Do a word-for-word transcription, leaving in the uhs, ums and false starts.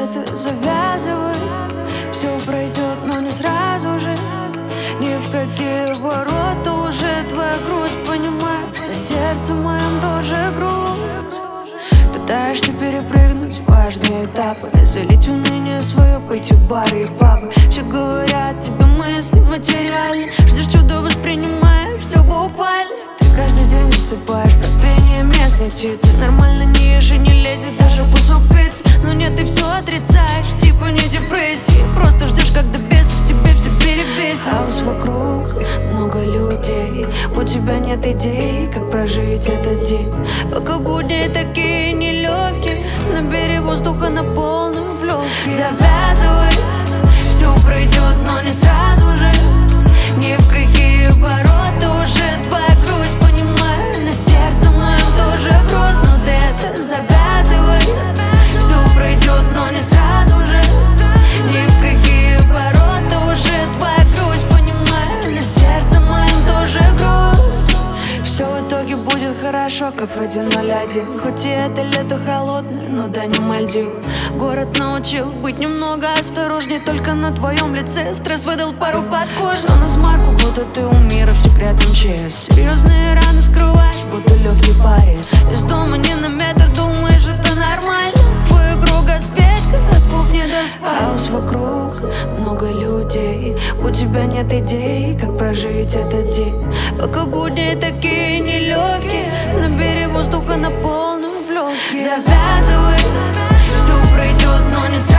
это завязывай. Все пройдет, но не сразу же. Ни в какие ворота уже твоя грусть, понимаю. На сердце моем тоже грусть. Пытаешься перепрыгнуть важные этапы, залить уныние свое, пойти в бары и пабы. Все говорят тебе мысли материальны, ждешь чудо, воспринимая все буквально. Ты каждый день засыпаешь под пение местной птицы. Нормально не ешь и не лезет даже кусок пиццы. Но нет, ты все отрицаешь, типа не депрессии. Просто ждешь, когда бесов тебе все перебесит. Хаос вокруг, много людей. У тебя нет идей, как прожить этот день. Пока будни такие нелегкие, набери воздуха на полную в легкие. Завязывай, все пройдет, но не сразу же. Ни в какие ворота уже твоя грусть, понимаю. На сердце моем тоже грустно, но ты это завязывай. Все пройдет, но не сразу же. Ни в какие ворота уже твоя грусть, понимаю. На сердце моем тоже грусть. Все в итоге будет хорошо, как в один ноль один. Хоть и это лето холодное, но да не Мальдив. Город научил быть немного осторожней. Только на твоем лице стресс выдал пару подкож. Но на смарку, будто ты у мира в секретном ЧС. Серьезные раны скрываешь, будто легкий порез. Из дома не на метр, думаешь, это нормально. Твою игру Газпетка, от кухни до спальни. Хаос вокруг, много людей. У тебя нет идей, как прожить этот день. Пока будни такие нелегкие, набери воздуха на полную в легкие. Завязывай, все пройдет, но не